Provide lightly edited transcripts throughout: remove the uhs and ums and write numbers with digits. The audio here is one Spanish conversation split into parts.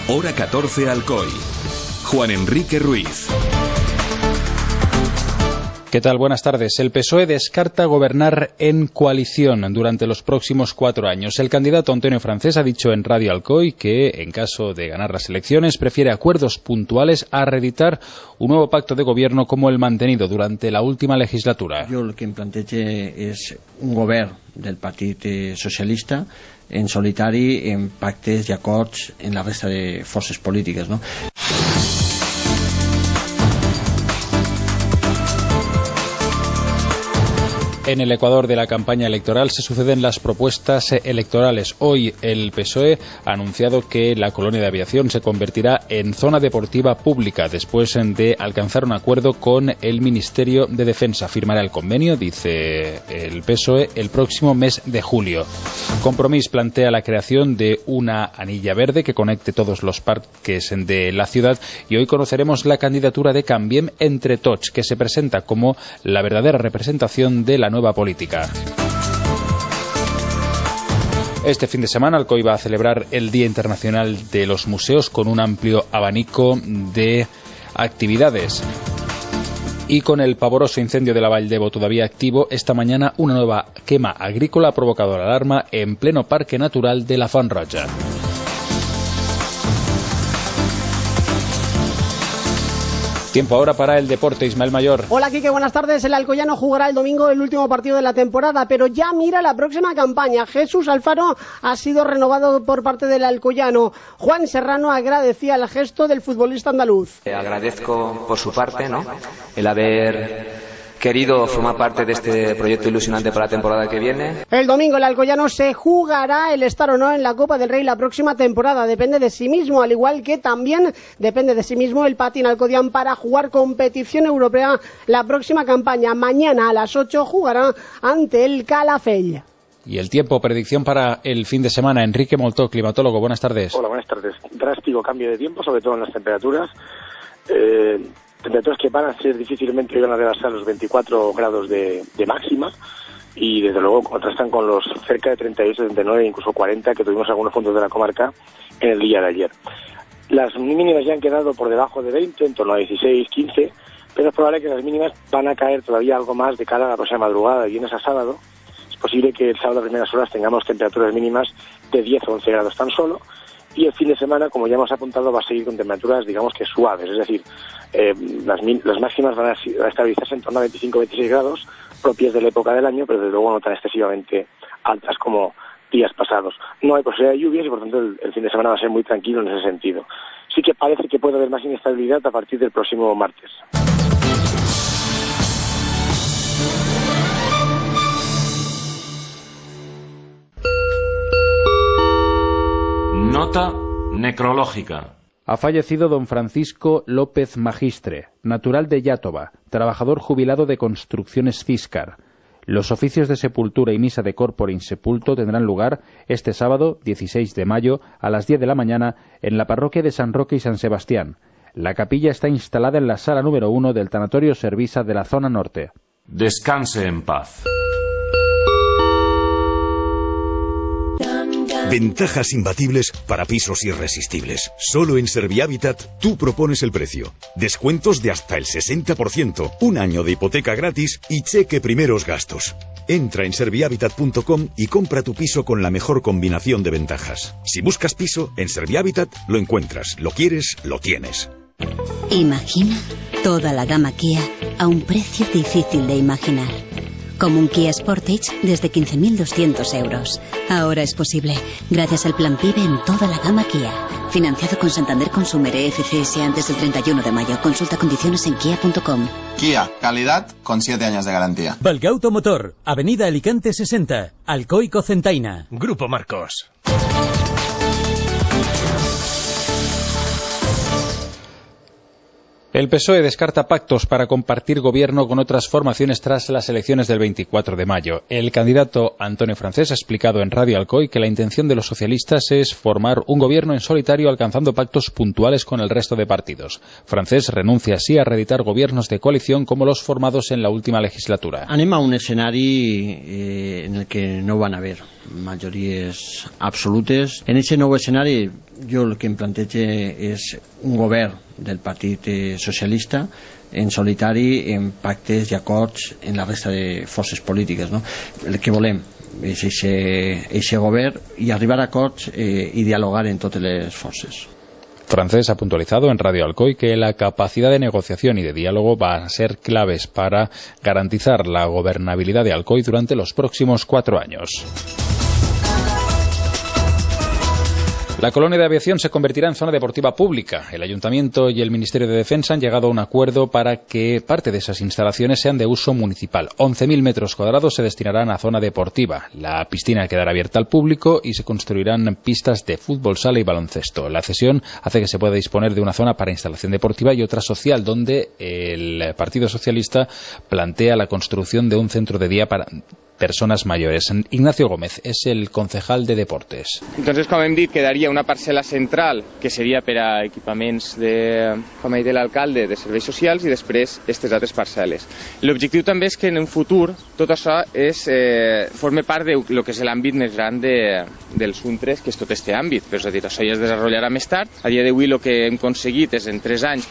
Hora 14 Alcoy. Juan Enrique Ruiz. ¿Qué tal? Buenas tardes. El PSOE descarta gobernar en coalición durante los próximos 4 años. El candidato Antonio Francés ha dicho en Radio Alcoy que, en caso de ganar las elecciones, prefiere acuerdos puntuales a reeditar un nuevo pacto de gobierno como el mantenido durante la última legislatura. Jo el que em plantejo és un govern del Partit Socialista en solitari, en pactes i acords en la resta de forces polítiques, no? En el Ecuador de la campaña electoral se suceden las propuestas electorales. Hoy el PSOE ha anunciado que la colonia de aviación se convertirá en zona deportiva pública después de alcanzar un acuerdo con el Ministerio de Defensa. Firmará el convenio, dice el PSOE, el próximo mes de julio. Compromís plantea la creación de una anilla verde que conecte todos los parques de la ciudad y hoy conoceremos la candidatura de Canviem Entre Tots, que se presenta como la verdadera representación de la nueva política. Este fin de semana Alcoy va a celebrar el Día Internacional de los Museos con un amplio abanico de actividades. Y con el pavoroso incendio de la Valldebo todavía activo, esta mañana una nueva quema agrícola ha provocado la alarma en pleno Parque Natural de la Font Roja. Tiempo ahora para el deporte. Ismael Mayor. Hola, Quique, buenas tardes. El Alcoyano jugará el domingo el último partido de la temporada, pero ya mira la próxima campaña. Jesús Alfaro ha sido renovado por parte del Alcoyano. Juan Serrano agradecía el gesto del futbolista andaluz. Agradezco por su parte, ¿no?, el haber querido formar parte de este proyecto ilusionante para la temporada que viene. El domingo el Alcoyano se jugará el estar o no en la Copa del Rey la próxima temporada. Depende de sí mismo, al igual que también depende de sí mismo el Patín Alcodián para jugar competición europea la próxima campaña. Mañana a las 8 jugará ante el Calafell. Y el tiempo, predicción para el fin de semana. Enrique Moltó, climatólogo, buenas tardes. Hola, buenas tardes. Drástico cambio de tiempo, sobre todo en las temperaturas. Temperaturas que van a ser difícilmente van a rebasar los 24 grados de máxima y desde luego contrastan con los cerca de 38, 39, incluso 40 que tuvimos en algunos puntos de la comarca en el día de ayer. Las mínimas ya han quedado por debajo de 20, en torno a 16, 15, pero es probable que las mínimas van a caer todavía algo más de cara a la próxima madrugada, de viernes a sábado. Es posible que el sábado a primeras horas tengamos temperaturas mínimas de 10 o 11 grados tan solo. Y el fin de semana, como ya hemos apuntado, va a seguir con temperaturas, digamos que suaves, es decir, las máximas van a estabilizarse en torno a 25-26 grados, propias de la época del año, pero desde luego no tan excesivamente altas como días pasados. No hay posibilidad de lluvias y por tanto el fin de semana va a ser muy tranquilo en ese sentido. Sí que parece que puede haber más inestabilidad a partir del próximo martes. Nota necrológica. Ha fallecido don Francisco López Magistre, natural de Iátova, trabajador jubilado de Construcciones Ciscar. Los oficios de sepultura y misa de corpore insepulto tendrán lugar este sábado, 16 de mayo, a las 10 de la mañana, en la parroquia de San Roque y San Sebastián. La capilla está instalada en la sala número 1 del Tanatorio Servisa de la zona norte. Descanse en paz. Ventajas imbatibles para pisos irresistibles. Solo en Servihabitat tú propones el precio. Descuentos de hasta el 60%, un año de hipoteca gratis y cheque primeros gastos. Entra en servihabitat.com y compra tu piso con la mejor combinación de ventajas. Si buscas piso, en Servihabitat lo encuentras. Lo quieres, lo tienes. Imagina toda la gama Kia a un precio difícil de imaginar. Como un Kia Sportage desde 15.200 euros. Ahora es posible, gracias al plan PIBE en toda la gama Kia. Financiado con Santander Consumer EFCS antes del 31 de mayo. Consulta condiciones en kia.com. Kia, calidad con 7 años de garantía. Valgauto Motor, Avenida Alicante 60, Alcoy Cocentaina. Grupo Marcos. El PSOE descarta pactos para compartir gobierno con otras formaciones tras las elecciones del 24 de mayo. El candidato Antonio Francés ha explicado en Radio Alcoy que la intención de los socialistas es formar un gobierno en solitario alcanzando pactos puntuales con el resto de partidos. Francés renuncia así a reeditar gobiernos de coalición como los formados en la última legislatura. Anem a un escenari en el que no van a haver majories absolutes. En ese nou escenari Jo el que em plantejo és un govern del Partit Socialista en solitari, en pactes i acords en la resta de forces polítiques, no? El que volem és aquest govern i arribar a acords i dialogar en totes les forces. Francés ha puntualizado en Radio Alcoy que la capacidad de negociación y de diálogo va a ser claves para garantizar la gobernabilidad de Alcoy durante los próximos 4 años. La colonia de aviación se convertirá en zona deportiva pública. El Ayuntamiento y el Ministerio de Defensa han llegado a un acuerdo para que parte de esas instalaciones sean de uso municipal. 11.000 metros cuadrados se destinarán a zona deportiva. La piscina quedará abierta al público y se construirán pistas de fútbol sala y baloncesto. La cesión hace que se pueda disponer de una zona para instalación deportiva y otra social, donde el Partido Socialista plantea la construcción de un centro de día para personas mayores. Ignacio Gómez és el concejal de Deportes. Entonces, com hem dit, quedaria una parcel·la central que seria per a equipaments de, com ha dit l'alcalde, de serveis socials i després aquestes altres parcel·les. L'objectiu també és que en un futur tot això forme part de lo que és l'àmbit més gran dels UNTRES, que és tot aquest àmbit. Però és a dir, això ja es desenvoluparà més tard. A dia d'avui el que hem aconseguit és en 3 anys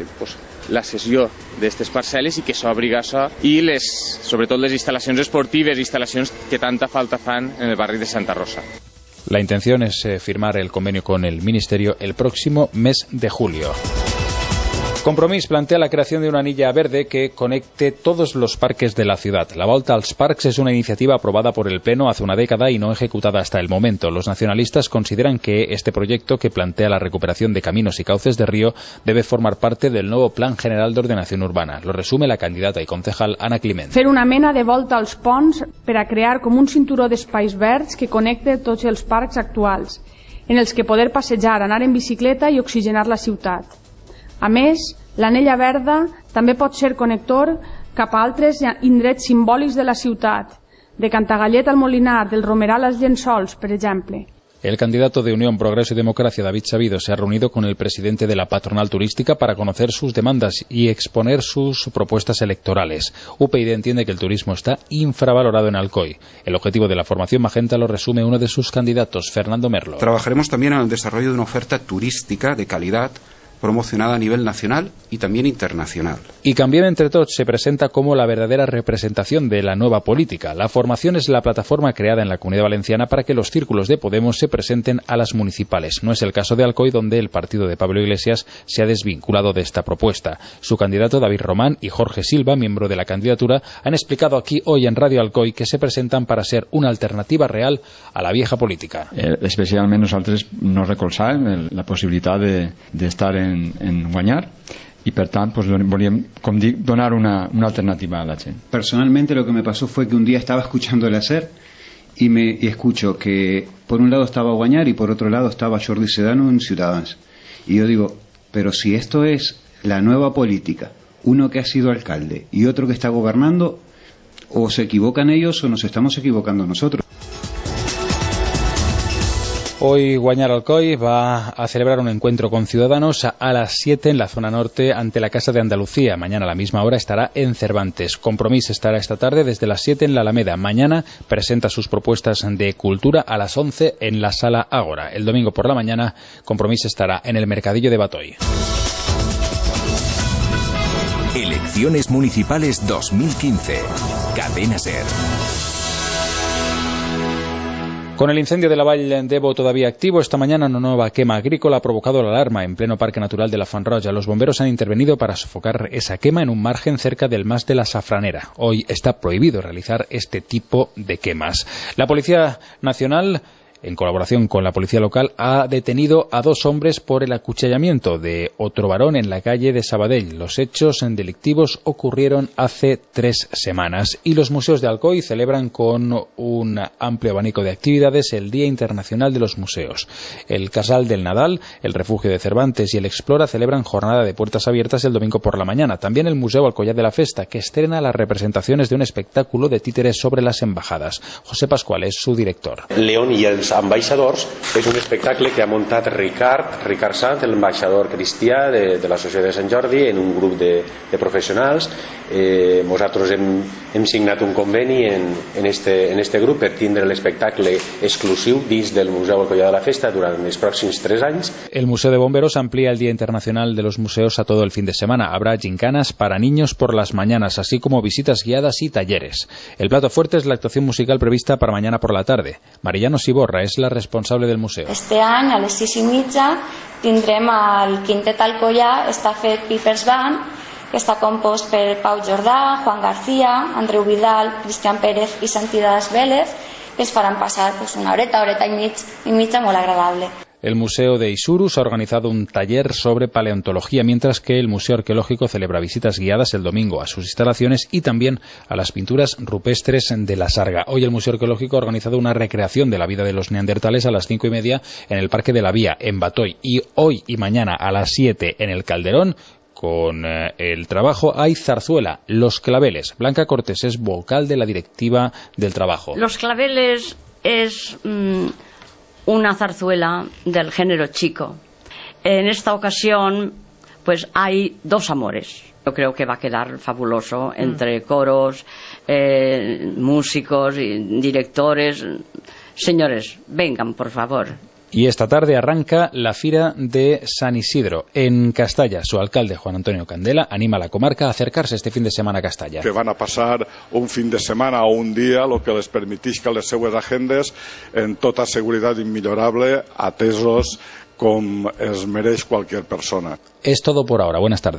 la cessió d'aquestes parcel·les i que s'obri això i sobretot les instal·lacions esportives, instalaciones que tanta falta fan en el barrio de Santa Rosa. La intención es firmar el convenio con el Ministerio el próximo mes de julio. Compromís plantea la creación de una anilla verde que conecte todos los parques de la ciudad. La Volta als Parcs es una iniciativa aprobada por el Pleno hace una década y no ejecutada hasta el momento. Los nacionalistas consideran que este proyecto, que plantea la recuperación de caminos y cauces de río, debe formar parte del nuevo Plan General de Ordenación Urbana. Lo resume la candidata y concejal Ana Climent. Fer una mena de volta als ponts per a crear com un cinturó d'espais verds que connecte tots els parcs actuals, en els que poder passejar, anar en bicicleta i oxigenar la ciutat. A més, l'anella verda també pot ser connector cap a altres indrets simbòlics de la ciutat, de Cantagallet al Molinar, del Romeral als Llençols, per exemple. El candidato de Unión, Progreso y Democracia, David Sabido, se ha reunido con el presidente de la patronal turística para conocer sus demandas y exponer sus propuestas electorales. UPyD entiende que el turismo está infravalorado en Alcoy. El objetivo de la formación magenta lo resume uno de sus candidatos, Fernando Merlo. Trabajaremos también en el desarrollo de una oferta turística de calidad promocionada a nivel nacional y también internacional. Y Canviem entre Tots se presenta como la verdadera representación de la nueva política. La formación es la plataforma creada en la Comunidad Valenciana para que los círculos de Podemos se presenten a las municipales. No es el caso de Alcoy, donde el partido de Pablo Iglesias se ha desvinculado de esta propuesta. Su candidato David Román y Jorge Silva, miembro de la candidatura, han explicado aquí hoy en Radio Alcoy que se presentan para ser una alternativa real a la vieja política. Especialment nosaltres no recolzàvem la possibilitat d'estar en guanyar y per tant pues, volíem, com dic, donar una alternativa a la gent. Personalmente lo que me pasó fue que un día estaba escuchando el hacer y escucho que por un lado estaba Guanyar y por otro lado estaba Jordi Sedano en Ciudadanos. Y yo digo, pero si esto es la nueva política, uno que ha sido alcalde y otro que está gobernando, o se equivocan ellos o nos estamos equivocando nosotros. Hoy Guanyar Alcoy va a celebrar un encuentro con Ciudadanos a las 7 en la zona norte ante la Casa de Andalucía. Mañana a la misma hora estará en Cervantes. Compromís estará esta tarde desde las 7 en la Alameda. Mañana presenta sus propuestas de cultura a las 11 en la Sala Ágora. El domingo por la mañana Compromís estará en el Mercadillo de Batoy. Elecciones Municipales 2015. Cadena SER. Con el incendio de la Vall d'Ebo todavía activo, esta mañana una nueva quema agrícola ha provocado la alarma en pleno Parque Natural de la Font Roja. Los bomberos han intervenido para sofocar esa quema en un margen cerca del Mas de la Safranera. Hoy está prohibido realizar este tipo de quemas. La Policía Nacional, en colaboración con la policía local, ha detenido a 2 hombres por el acuchillamiento de otro varón en la calle de Sabadell. Los hechos delictivos ocurrieron hace 3 semanas. Y los museos de Alcoy celebran con un amplio abanico de actividades el Día Internacional de los Museos. El Casal del Nadal, el Refugio de Cervantes y el Explora celebran jornada de puertas abiertas el domingo por la mañana. También el Museo Alcoyat de la Festa, que estrena las representaciones de un espectáculo de títeres sobre las embajadas. José Pascual es su director. León y el ambaixadors. És un espectacle que ha muntat Ricard Sant, l'ambaixador cristià de la Societat de Sant Jordi, en un grup de professionals. Nosaltres hem signat un conveni en este grup per tindre l'espectacle exclusiu dins del Museu Alcoià de la Festa durant els pròxims 3 anys. El Museo de Bomberos amplía el Día Internacional de los Museos a todo el fin de semana. Habrá gincanas para niños por las mañanas, así como visitas guiadas y talleres. El plato fuerte es la actuación musical prevista para mañana por la tarde. Marillano Siborra es la responsable del museo. Este any, a les 6:30, tindrem el Quintet Alcoià Estafet Pipers Band, que està compost per Pau Jordà, Juan García, Andreu Vidal, Cristian Pérez i Santidas Vélez, que es faran passar una horeta i mitja molt agradable. El Museo de Isurus ha organizado un taller sobre paleontología, mientras que el Museo Arqueológico celebra visitas guiadas el domingo a sus instalaciones y también a las pinturas rupestres de la Sarga. Hoy el Museo Arqueológico ha organizado una recreación de la vida de los neandertales a las 5:30 en el Parque de la Vía, en Batoy. Y hoy y mañana a las 7 en el Calderón, con el trabajo, hay zarzuela, Los Claveles. Blanca Cortés es vocal de la directiva del trabajo. Los Claveles es una zarzuela del género chico. En esta ocasión, pues hay 2 amores. Yo creo que va a quedar fabuloso entre coros, músicos y directores. Señores, vengan, por favor. Y esta tarde arranca la Fira de San Isidro en Castalla. Su alcalde, Juan Antonio Candela, anima a la comarca a acercarse este fin de semana a Castalla. Que van a passar un fin de setmana o un dia, el que les permetís que les seues agendes, en tota seguretat immillorable, atesos com es mereix qualsevol persona. Es todo por ahora. Buenas tardes.